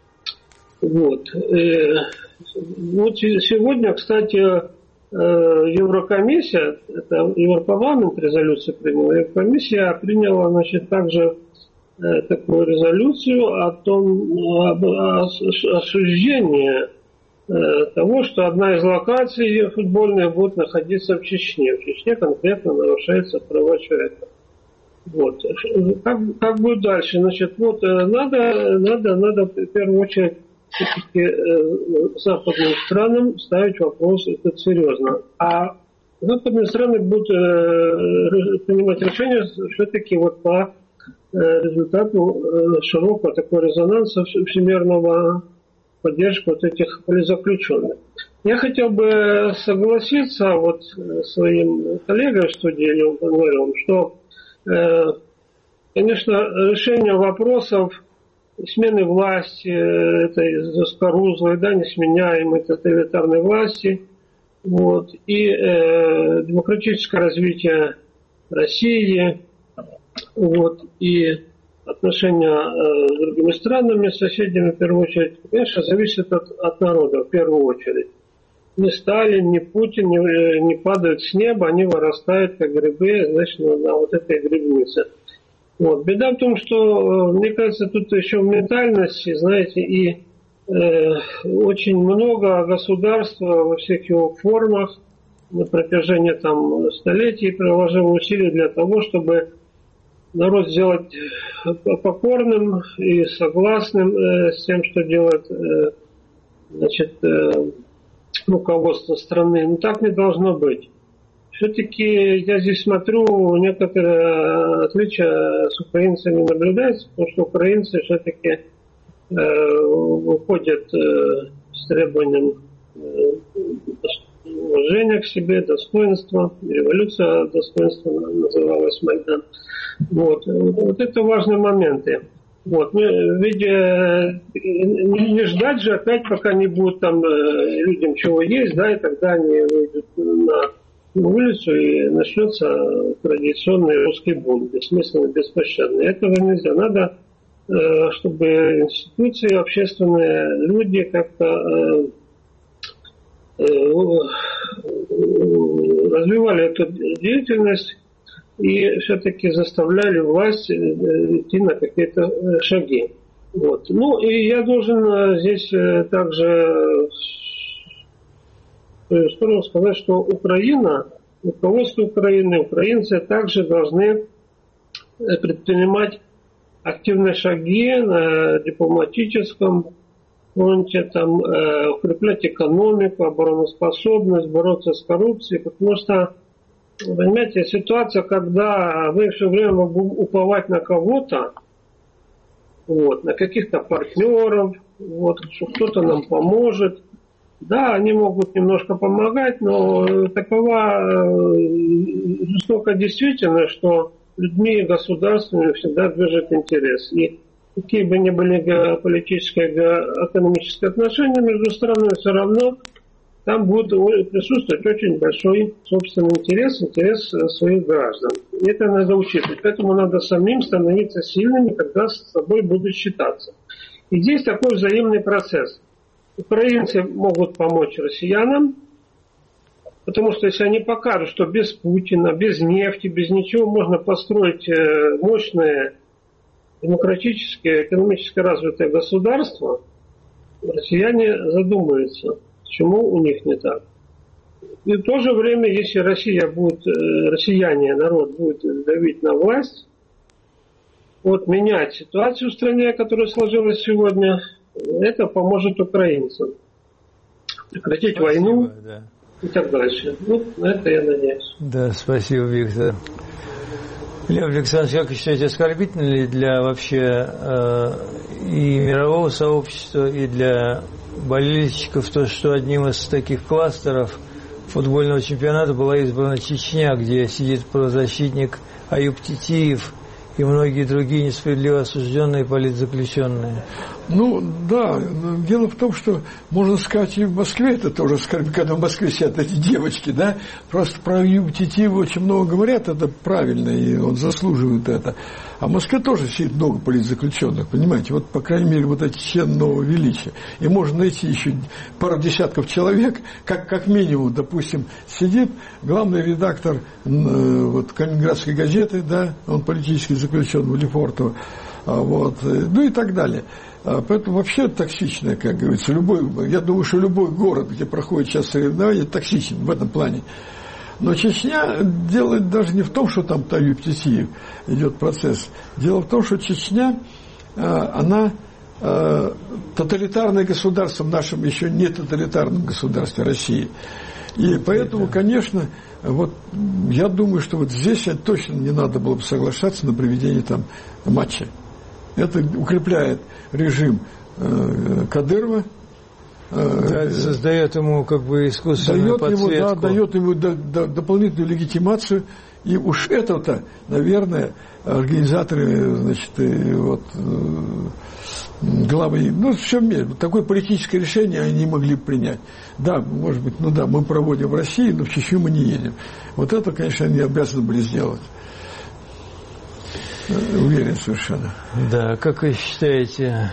Вот. Э, вот сегодня, кстати, Еврокомиссия, это Европарламент резолюцию приняла, Еврокомиссия приняла, значит, также э, такую резолюцию о том, об осуждении э, того, что одна из локаций футбольных будет находиться в Чечне. В Чечне конкретно нарушаются права человека. Вот. Как, как будет дальше? Значит, вот надо, надо, надо в первую очередь все-таки э, западным странам ставить вопрос этот серьезно. А западные страны будут э, принимать решения все-таки вот по э, результату э, широкого такого резонанса всемирного поддержки вот этих политзаключенных. Я хотел бы согласиться вот с своим коллегой в студии Леоном Пономаревым, что, э, конечно, решение вопросов смены власти, этой заскорузлой, да, несменяемой тоталитарной власти, вот, и э, демократическое развитие России, вот, и отношения э, с другими странами, соседями, в первую очередь, конечно, зависит от, от народа, в первую очередь. Ни Сталин, ни Путин не, не падают с неба, они вырастают, как грибы, значит, на, на вот этой грибнице. Вот. Беда в том, что, мне кажется, тут еще в ментальности, знаете, и э, очень много государства во всех его формах на протяжении там столетий приложило усилий для того, чтобы народ сделать покорным и согласным э, с тем, что делает э, значит, э, руководство страны. Но так не должно быть. Все-таки я здесь смотрю, некоторые отличия с украинцами наблюдаются, потому что украинцы все-таки э, выходят э, с требованием э, уважения к себе, достоинства. Революция достоинства называлась Майдан. Вот, вот это важные моменты. Вот. Ведь э, не, не ждать же опять, пока не будут там э, людям чего есть, да, и тогда они выйдут на улицу и начнется традиционный русский бунт, бессмысленный, беспощадный. Этого нельзя. Надо, чтобы институции, общественные люди как-то развивали эту деятельность и все-таки заставляли власть идти на какие-то шаги. Вот. Ну и я должен здесь также в свою сторону сказать, что Украина, руководство Украины, украинцы также должны предпринимать активные шаги на дипломатическом фронте, там, э, укреплять экономику, обороноспособность, бороться с коррупцией, потому что, понимаете, ситуация, когда вы все время уповать на кого-то, вот, на каких-то партнеров, вот, что кто-то нам поможет. Да, они могут немножко помогать, но такова жестокая действительность, что людьми и государствами всегда движет интерес. И какие бы ни были геополитические, экономические отношения между странами, все равно там будет присутствовать очень большой собственный интерес, интерес своих граждан. И это надо учитывать. Поэтому надо самим становиться сильными, когда с собой будут считаться. И здесь такой взаимный процесс. Украинцы могут помочь россиянам, потому что если они покажут, что без Путина, без нефти, без ничего можно построить мощное демократическое, экономически развитое государство, россияне задумаются, почему у них не так. И в то же время, если Россия будет, россияне, народ будет давить на власть, вот менять ситуацию в стране, которая сложилась сегодня, это поможет украинцам прекратить спасибо, войну да. и так дальше. Ну, на это я надеюсь.
Да, спасибо, Виктор. Лев Александрович, как вы считаете, оскорбительно ли для вообще э, и мирового сообщества, и для болельщиков то, что одним из таких кластеров футбольного чемпионата была избрана Чечня, где сидит правозащитник Аюб Титиев и многие другие несправедливо осужденные политзаключенные?
Ну, да. Дело в том, что, можно сказать, и в Москве это тоже оскорбительно, когда в Москве сидят эти девочки, да. Просто про Аюба Титиева очень много говорят, это правильно, и он заслуживает это. А в Москве тоже сидит много политзаключенных, понимаете. Вот, по крайней мере, вот эти члены нового величия. И можно найти еще пару десятков человек, как, как минимум, допустим, сидит главный редактор э, вот, Калининградской газеты, да, он политически заключен, Лефортово, вот, ну и так далее. Поэтому вообще токсичное, как говорится, любой, я думаю, что любой город, где проходит сейчас соревнования, токсичен в этом плане. Но Чечня делает даже не в том, что там Аюб Титиев идет процесс. Дело в том, что Чечня, она тоталитарное государство в нашем еще не тоталитарном государстве России. И поэтому, конечно, вот я думаю, что вот здесь точно не надо было бы соглашаться на проведение там матча. Это укрепляет режим э, Кадырова. Э,
да, создает ему как бы искусственную дает подсветку.
Ему, да, дает ему до, до, дополнительную легитимацию. И уж это-то, наверное, организаторы, значит, и вот, э, главы, ну, все вместе. Такое политическое решение они не могли принять. Да, может быть, ну да, мы проводим в России, но в Чечню мы не едем. Вот это, конечно, они обязаны были сделать. Уверен совершенно.
Да, как вы считаете,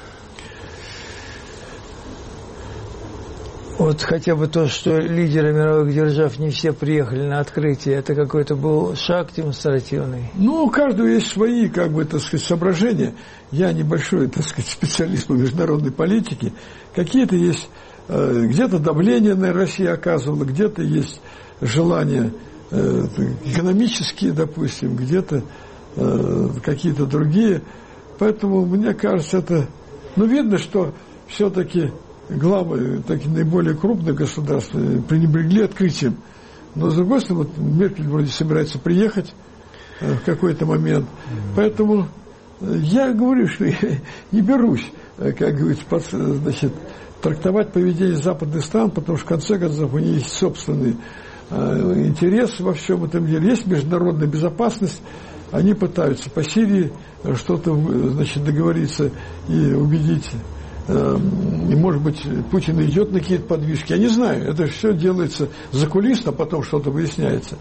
вот хотя бы то, что лидеры мировых держав не все приехали на открытие, это какой-то был шаг демонстративный?
Ну, у каждого есть свои, как бы, так сказать, соображения. Я небольшой, так сказать, специалист по международной политике. Какие-то есть, э, где-то давление на Россию оказывало, где-то есть желания э, экономические, допустим, где-то какие-то другие. Поэтому, мне кажется, это... Ну, видно, что все-таки главы такие наиболее крупных государств пренебрегли открытием. Но, с другой стороны, вот Меркель вроде собирается приехать в какой-то момент. Поэтому я говорю, что я не берусь, как говорится, под, значит, трактовать поведение западных стран, потому что, в конце концов, у них есть собственный интерес во всем этом деле. Есть международная безопасность. Они пытаются по Сирии что-то, значит, договориться и убедить. И, может быть, Путин идет на какие-то подвижки. Я не знаю. Это все делается закулисно, потом что-то выясняется.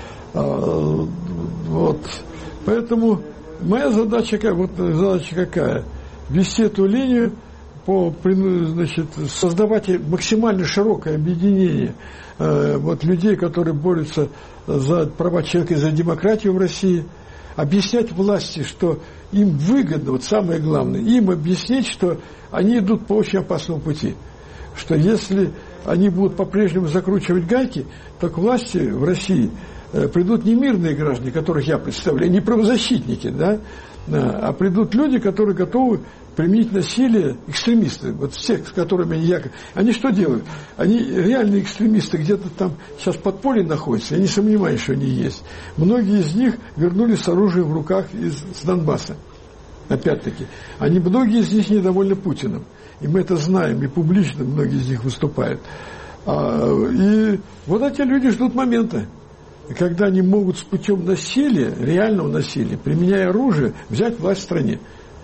Вот. Поэтому моя задача, вот задача какая? Вести эту линию, по, значит, создавать максимально широкое объединение вот, людей, которые борются за права человека и за демократию в России. Объяснять власти, что им выгодно, вот самое главное, им объяснить, что они идут по очень опасному пути. Что если они будут по-прежнему закручивать гайки, то к власти в России придут не мирные граждане, которых я представляю, не правозащитники, да, А придут люди, которые готовы применить насилие, экстремисты, вот все, с которыми они якобы... Они что делают? Они реальные экстремисты где-то там сейчас под полем находятся, я не сомневаюсь, что они есть. Многие из них вернулись с оружием в руках из с Донбасса. Опять-таки, они, многие из них недовольны Путиным. И мы это знаем, и публично многие из них выступают. А, и вот эти люди ждут момента, когда они могут с путем насилия, реального насилия, применяя оружие, взять власть в стране.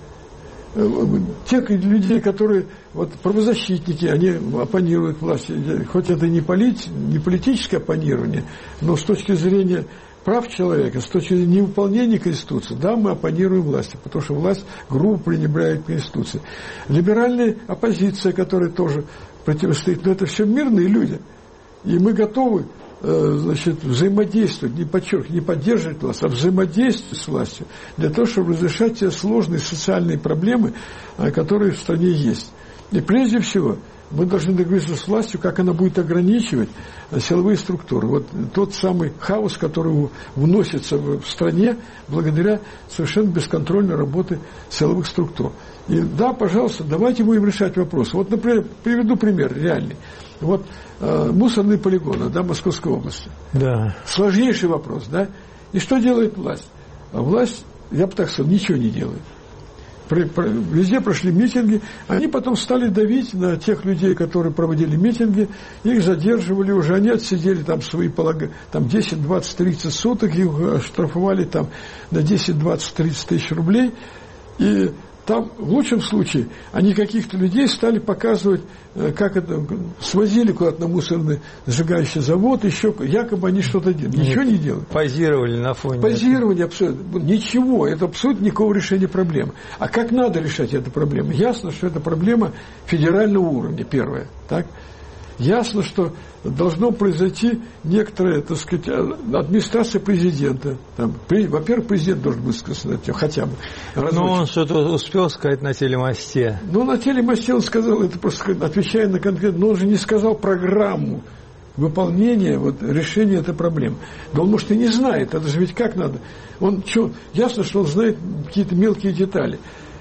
Те люди, которые, вот, правозащитники, они оппонируют власти, хоть это не, полит, не политическое оппонирование, но с точки зрения прав человека, с точки зрения невыполнения Конституции, да, мы оппонируем власти, потому что власть грубо пренебрегает Конституцией. Либеральная оппозиция, которая тоже противостоит, но это все мирные люди, и мы готовы, значит, взаимодействовать, не подчеркивать, не поддерживать власть, а взаимодействовать с властью для того, чтобы разрешать те сложные социальные проблемы, которые в стране есть. И прежде всего мы должны договориться с властью, как она будет ограничивать силовые структуры. Вот тот самый хаос, который вносится в стране благодаря совершенно бесконтрольной работе силовых структур. И да, пожалуйста, давайте будем решать вопросы. Вот, например, приведу пример реальный. Вот э, мусорные полигоны, да, Московской области.
Да.
Сложнейший вопрос, да? И что делает власть? А власть, я бы так сказал, ничего не делает. Про, про, везде прошли митинги, они потом стали давить на тех людей, которые проводили митинги, их задерживали уже, они отсидели там свои полага, там десять, двадцать, тридцать суток, их оштрафовали там на десять, двадцать, тридцать тысяч рублей, и там, в лучшем случае, они каких-то людей стали показывать, как это, свозили куда-то на мусорный сжигающий завод, еще, якобы они что-то делают. Ничего не делают.
Позировали на фоне.
Позирование абсолютно. Ничего, это абсолютно никакого решения проблемы. А как надо решать эту проблему? Ясно, что это проблема федерального уровня, первое. Так? Ясно, что должно произойти некоторая, так сказать, администрация президента. Там, при, во-первых, президент должен высказаться хотя бы.
Но он что-то успел сказать на телемосте.
Ну, на телемосте он сказал, это просто отвечая на конкретно, но он же не сказал программу выполнения, вот, решения этой проблемы. Да он, может, и не знает, это же ведь как надо. Он, что, ясно, что он знает какие-то мелкие детали.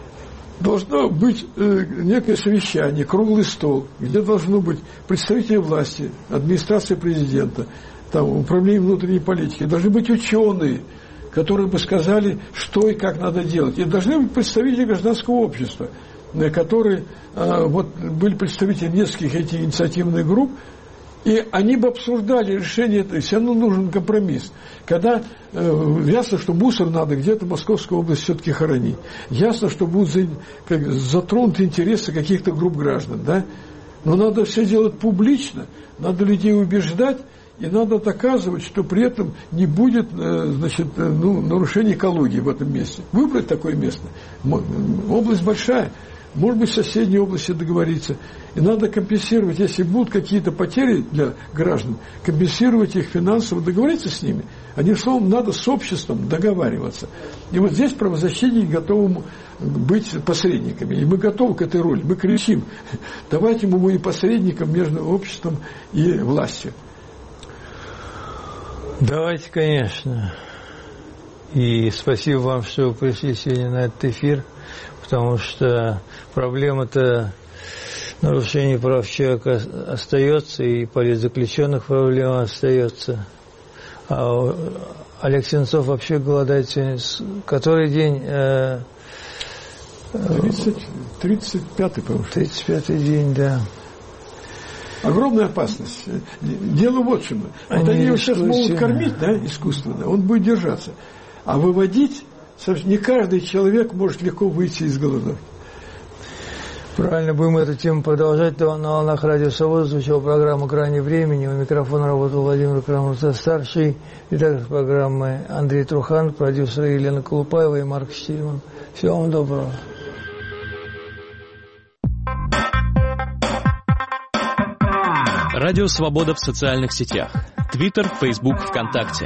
Должно быть э, некое совещание, круглый стол, где должно быть представители власти, администрация президента, там, управление внутренней политики. Должны быть ученые, которые бы сказали, что и как надо делать. И должны быть представители гражданского общества, которые э, вот, были представители нескольких этих инициативных групп, и они бы обсуждали решение, то есть все равно нужен компромисс. Когда э, ясно, что мусор надо где-то в Московской области все-таки хоронить. Ясно, что будут за, как, затронуты интересы каких-то групп граждан, да? Но надо все делать публично, надо людей убеждать, и надо доказывать, что при этом не будет э, значит, э, ну, нарушения экологии в этом месте. Выбрать такое место. Область большая. Может быть, в соседней области договориться. И надо компенсировать, если будут какие-то потери для граждан, компенсировать их финансово, договориться с ними. Одним словом, надо с обществом договариваться. И вот здесь правозащитники готовы быть посредниками. И мы готовы к этой роли. Мы кричим, давайте мы будем посредником между обществом и властью.
Давайте, конечно. И спасибо вам, что вы пришли сегодня на этот эфир. Потому что проблема-то нарушения прав человека остается, и политзаключенных проблема остается. А Олег Сенцов вообще голодает сегодня. Который день?
тридцать пятый, по-моему.
тридцать пятый день, да.
Огромная опасность. Дело вот в чем. Вот они его сейчас могут кормить, да, искусственно, он будет держаться. А выводить... Не каждый человек может легко выйти из голодовки.
Правильно, будем эту тему продолжать. На волнах Радио Свобода звучала программа «Грани времени». У микрофона работал Владимир Карамурза-старший. Редактор программы Андрей Трухан, продюсеры Елена Колупаева и Марк Штильман. Всего вам доброго.
Радио Свобода в социальных сетях. Твиттер, Фейсбук, ВКонтакте.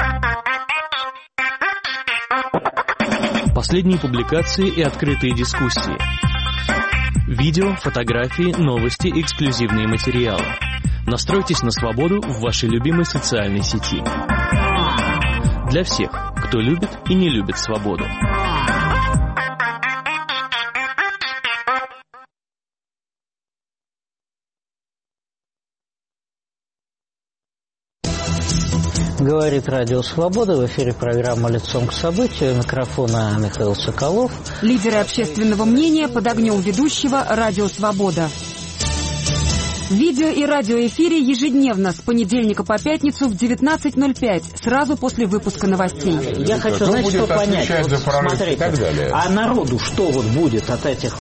Последние публикации и открытые дискуссии. Видео, фотографии, новости, эксклюзивные материалы. Настройтесь на свободу в вашей любимой социальной сети. Для всех, кто любит и не любит свободу.
Говорит Радио Свобода. В эфире программа «Лицом к событию». У микрофона Михаил Соколов.
Лидеры общественного мнения под огнем ведущего «Радио Свобода». В видео и радиоэфире ежедневно с понедельника по пятницу в девятнадцать ноль пять, сразу после выпуска новостей.
Я хочу, знаете, что понять. Вот, смотрите, а народу что вот будет от этих